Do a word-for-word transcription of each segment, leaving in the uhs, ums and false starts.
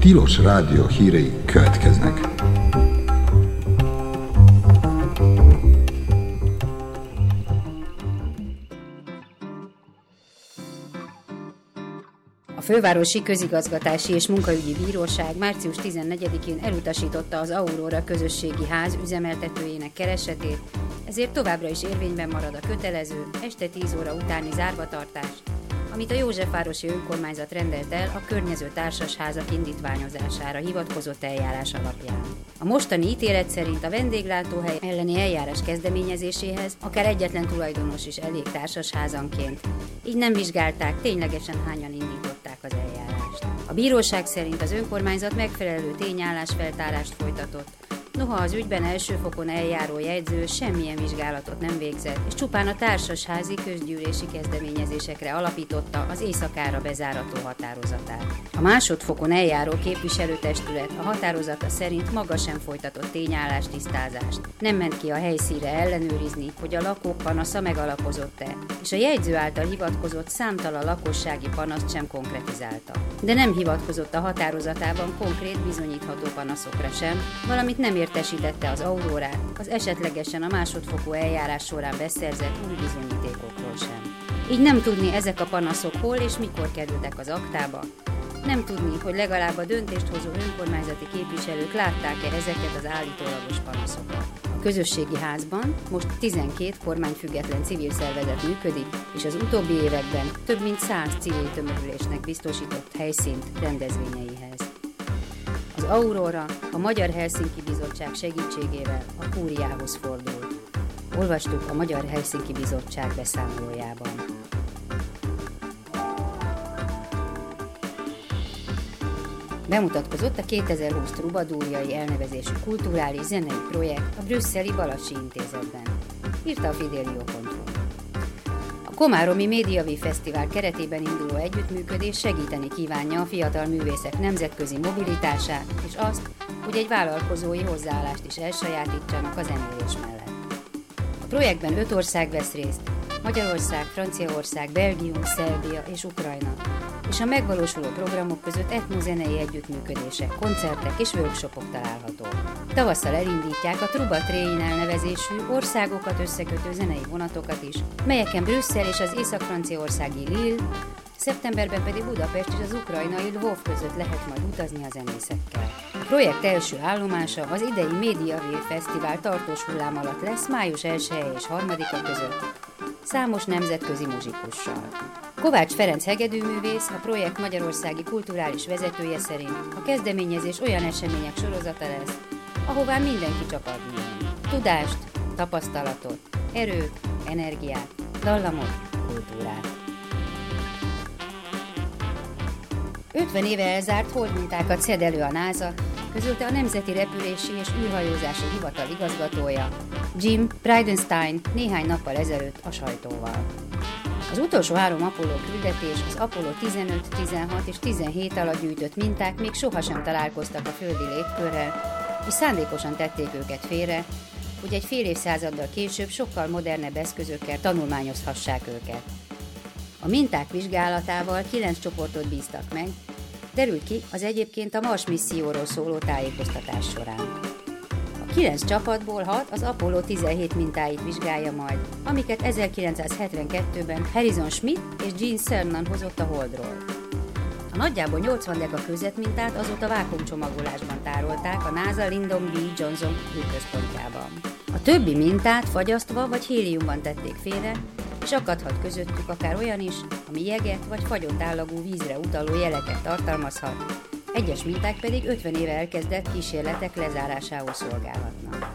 Tilos Rádió hírei következnek. A Fővárosi Közigazgatási és Munkaügyi Bíróság március tizennegyedikén elutasította az Aurora közösségi ház üzemeltetőjének keresetét, ezért továbbra is érvényben marad a kötelező este tíz óra utáni zárvatartás, amit a Józsefvárosi Önkormányzat rendelt el a környező társasházak indítványozására hivatkozott eljárás alapján. A mostani ítélet szerint a vendéglátóhely elleni eljárás kezdeményezéséhez akár egyetlen tulajdonos is elég társasházanként, így nem vizsgálták, ténylegesen hányan indították az eljárást. A bíróság szerint az önkormányzat megfelelő tényállásfeltárást folytatott, noha az ügyben első fokon eljáró jegyző semmilyen vizsgálatot nem végzett, és csupán a társasházi közgyűlési kezdeményezésekre alapította az éjszakára bezárató határozatát. A másodfokon eljáró képviselőtestület a határozata szerint maga sem folytatott tényállástisztázást. Nem ment ki a helyszínre ellenőrizni, hogy a lakók panasza megalapozott-e, és a jegyző által hivatkozott számtalan lakossági panaszt sem konkretizálta. De nem hivatkozott a határozatában konkrét bizonyítható panaszokra sem, valamint nem értesítette az Aurórát az esetlegesen a másodfokú eljárás során beszerzett új bizonyítékokról sem. Így nem tudni, ezek a panaszok hol és mikor kerültek az aktába, nem tudni, hogy legalább a döntést hozó önkormányzati képviselők látták-e ezeket az állítólagos panaszokat. A közösségi házban most tizenkét kormányfüggetlen civil szervezet működik, és az utóbbi években több mint száz civil tömörülésnek biztosított helyszínt rendezvényeihez. Az Aurora a Magyar Helsinki Bizottság segítségével a kúriához fordult. Olvastuk a Magyar Helsinki Bizottság beszámolójában. Bemutatkozott a kétezer-húsz Trubadúrjai elnevezésű kulturális zenei projekt a brüsszeli Balassi Intézetben, írta a Fidelio pont hu. A Komáromi Médiavív Fesztivál keretében induló együttműködés segíteni kívánja a fiatal művészek nemzetközi mobilitását, és azt, hogy egy vállalkozói hozzáállást is elsajátítsanak a zenélés mellett. A projektben öt ország vesz részt, Magyarország, Franciaország, Belgium, Szerbia és Ukrajna, és a megvalósuló programok között etnozenei együttműködések, koncertek és workshopok találhatók. Tavasszal elindítják a Truba Train elnevezésű országokat összekötő zenei vonatokat is, melyeken Brüsszel és az észak-franciaországi Lille, szeptemberben pedig Budapest és az ukrajnai Lvov között lehet majd utazni a zenészekkel. A projekt első állomása az idei Médiavív Fesztivál tartós hullám alatt lesz május elsejei és harmadika között, számos nemzetközi muzsikussal. Kovács Ferenc hegedűművész, a projekt magyarországi kulturális vezetője szerint a kezdeményezés olyan események sorozata lesz, ahová mindenki csak adni jön. Tudást, tapasztalatot, erőt, energiát, dallamot, kultúrát. ötven éve elzárt holdmintákat szed elő a NASA, közölte a Nemzeti Repülési és űrhajózási Hivatal igazgatója, Jim Bridenstine néhány nappal ezelőtt a sajtóval. Az utolsó három Apollo küldetés, az Apollo tizenöt, tizenhat és tizenhét alatt gyűjtött minták még sohasem találkoztak a földi légkörrel, és szándékosan tették őket félre, hogy egy fél évszázaddal később sokkal modernebb eszközökkel tanulmányozhassák őket. A minták vizsgálatával kilenc csoportot bíztak meg, derült ki az egyébként a Mars misszióról szóló tájékoztatás során. A kilenc csapatból hat az Apollo tizenhét mintáit vizsgálja majd, amiket ezerkilencszázhetvenkettőben Harrison Schmitt és Gene Cernan hozott a Holdról. A nagyjából nyolcvan deka kőzetmintát azóta vákuumcsomagolásban tárolták a NASA Lyndon B. Johnson űrközpontjában. A többi mintát fagyasztva vagy héliumban tették félre, és akadhat közöttük akár olyan is, ami jeget vagy fagyott állagú vízre utaló jeleket tartalmazhat, egyes minták pedig ötven éve elkezdett kísérletek lezárásához szolgálhatnak.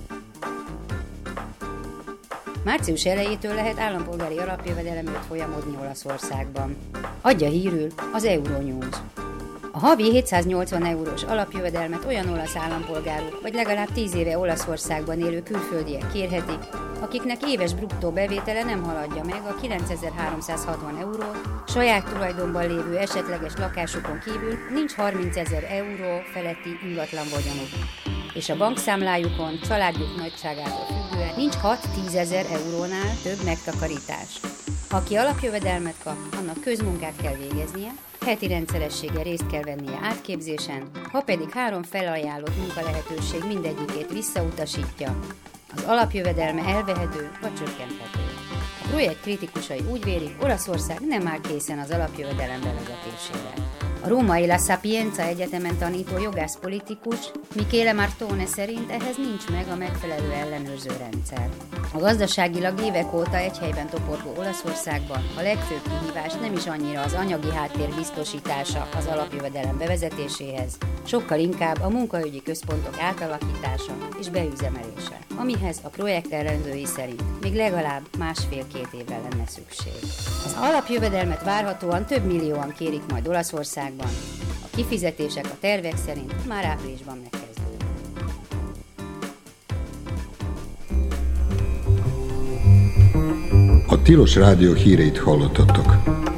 Március elejétől lehet állampolgári alapjövedelemért folyamodni Olaszországban. Adja hírül az Euronews. A havi hétszáznyolcvan eurós alapjövedelmet olyan olasz állampolgárok vagy legalább tíz éve Olaszországban élő külföldiek kérhetik, akiknek éves bruttó bevétele nem haladja meg a kilencezer-háromszázhatvan eurót, saját tulajdonban lévő esetleges lakásukon kívül nincs harmincezer euró feletti ingatlan vagyonuk, és a bankszámlájukon családjuk nagyságától függően nincs hat-tízezer eurónál több megtakarítás. Aki alapjövedelmet kap, annak közmunkát kell végeznie, heti rendszerességgel részt kell vennie átképzésen, ha pedig három felajánlott munkalehetőség mindegyikét visszautasítja, az alapjövedelme elvehető vagy csökkenthető. A projekt kritikusai úgy vélik, Olaszország nem áll készen az alapjövedelem bevezetésére. A római La Sapienza Egyetemen tanító jogászpolitikus Michele Martone szerint ehhez nincs meg a megfelelő ellenőrző rendszer. A gazdaságilag évek óta egy helyben toporgó Olaszországban a legfőbb kihívás nem is annyira az anyagi háttér biztosítása az alapjövedelem bevezetéséhez, sokkal inkább a munkaügyi központok átalakítása és beüzemelése, amihez a projekt ellenzői szerint még legalább másfél-két évre lenne szükség. Az alapjövedelmet várhatóan több millióan kérik majd Olaszországban, a kifizetések a tervek szerint már áprilisban megkezdődnek. A Tilos Rádió híreit hallottatok.